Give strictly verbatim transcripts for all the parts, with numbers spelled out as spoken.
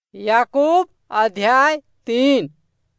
याकूब अध्याय तीन।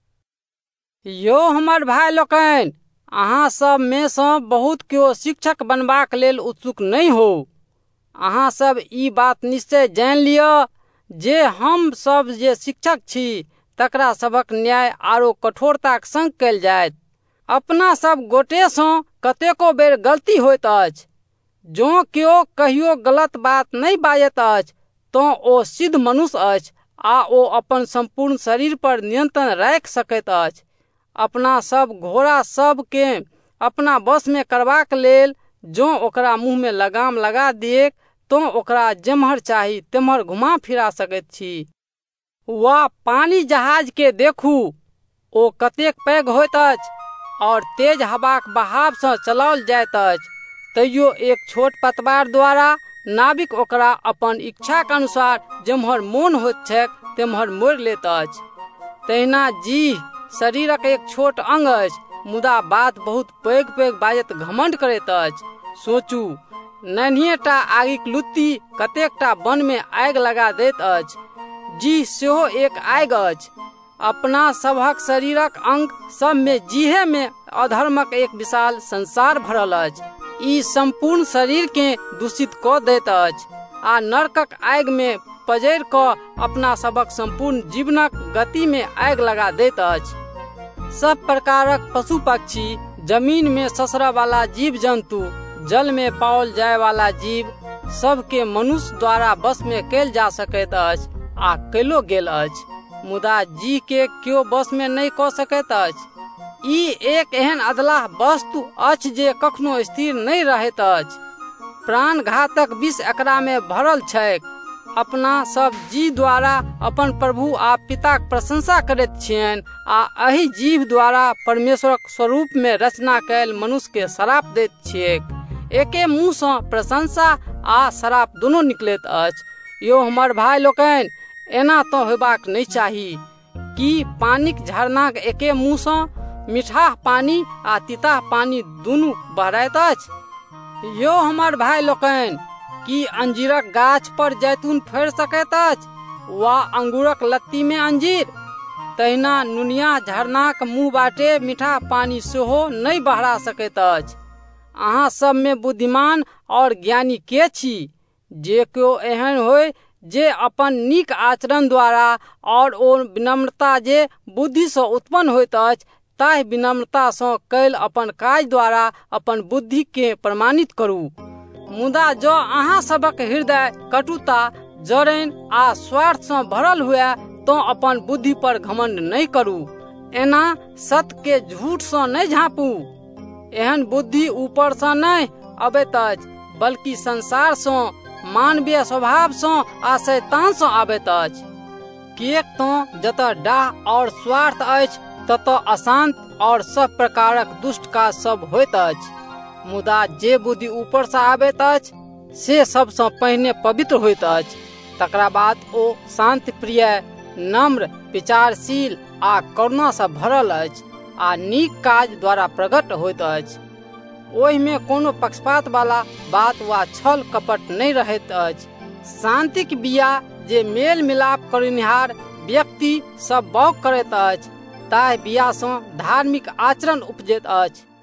यो हमर भाई लोकनि, अहाँ सब में सँ बहुत केओ शिक्षक बनबाक लेल उत्सुक नहीं हो। अहाँ सब ई बात निश्चय जान लिअ जे हम सब जे शिक्षक छी तकरा सबक न्याय आरो कठोरताक संग कयल जायत। अपना सब गोटे सँ कतेको बेर गलती होइत अछि। जँ केओ कहियो गलत बात नहीं बाजैत अछि तँ ओ सिद्ध मनुष्य अछि आ ओ अपन संपूर्ण शरीर पर नियंत्रण राखि सकैत अछि। अपना सब घोड़ा सब केँ अपना वश में करबाक लेल जँ ओकरा मुँह में लगाम लगा दिएक तँ ओकरा जेम्हर चाही तेम्हर घुमा फिरा सकैत छी। वा पानी जहाज के देखू, ओ कतेक पैघ होइत अछि और तेज हवाक बहाव सँ चलाओल जाइत अछि। तैयो एक छोट पतवार द्वारा नाविक ओकरा अपन इच्छाक अनुसार जेम्हर मोन होइत छैक तेम्हर मोड़ि लैत अछि। तहिना जीह शरीरक एक छोट अंग अछि, मुदा बात बहुत पैघ पैघ बाजैत घमंड करैत अछि। सोचू, नन्हिएटा आगिक लुत्ती कतेकटा वन में आगि लगा दैत अछि। जीह सेहो एक आगि अछि। अपना सभक शरीरक अंग सब में जीहे में अधर्मक एक विशाल संसार भरल अछि। ई संपूर्ण शरीर के दूषित कऽ दैत अछि आ नरकक आगि में पजरि कऽ अपना सबक संपूर्ण जीवनक गति में आगि लगा दैत अछि। सब प्रकारक पशु पक्षी, जमीन में ससरऽ वाला जीव जंतु, जल में पाओल जाय वाला जीव सबके मनुष्य द्वारा बस में कयल जा सकैत अछि आ कयलो गेल अछि, मुदा जीह के केओ बस में नहीं कऽ सकैत अछि। ई एक एहन अधलाह वस्तु अछि जे कखनो स्थिर नहीं रहैत अछि। प्राणघातक विष एकरा में भरल छैक। अपना सब जी द्वारा अपन प्रभु आ पिताक प्रशंसा करैत छियनि आ एहि जीव द्वारा परमेश्वरक स्वरूप में रचना कयल मनुष्य के श्राप दैत छियैक। एके मुँह सँ प्रशंसा आ श्राप दुनू निकलैत अछि। यो हमर भाई लोकनि, एना तऽ होयबाक नहीं चाही। कि पानिक झरनाक एके मुँह सँ मीठाह पानी आ तीताह पानी दुनू बहराइत अछि? यो हमर भाई लोकनि, की अंजीरक गाछ पर जैतून फड़ि सकैत अछि वा अंगूरक लत्ती में अंजीर? तहिना नुनिया झरनाक मुँह बाटे मीठा पानी सेहो नहीं बहरा सकैत अछि। अहाँ सब में बुद्धिमान और ज्ञानी के छी? जे केओ एहन होय जे अपन नीक आचरण द्वारा और ओ विनम्रता जे बुद्धि सँ उत्पन्न होइत अछि ताहि विनम्रता सँ कैल अपन काज द्वारा अपन बुद्धि के प्रमाणित करू। मुदा जँ अहाँ सबक हृदय कटुता, जरन आ स्वार्थ सँ भरल हुए तँ अपन बुद्धि पर घमंड नहीं करू। एना सत्य के झूठ सँ नहीं झाँपू। एहन बुद्धि ऊपर सँ नहीं अबैत अछि, बल्कि संसार सँ, मानवीय स्वभाव सँ आ शैतान सँ आबैत अछि। किएक तँ जतऽ डाह और स्वार्थ अछि ततऽ अशांत और सब प्रकारक दुष्ट काज सब होइत अछि। मुदा जे बुद्धि ऊपर सँ आबैत अछि से सब सँ पहिने पवित्र होइत अछि, तकरा बाद ओ शांति प्रिय, नम्र, विचारशील आ करुणा सँ भरल अछि आ नीक काज द्वारा प्रकट होइत अछि। ओहि में कोनो पक्षपात वाला बात वा छल कपट नहीं रहैत अछि। शांतिक बिया जे मेल मिलाप करनिहार व्यक्ति सब बौग करैत अछि, ताहि बिया सँ धार्मिक आचरण उपजैत अछि।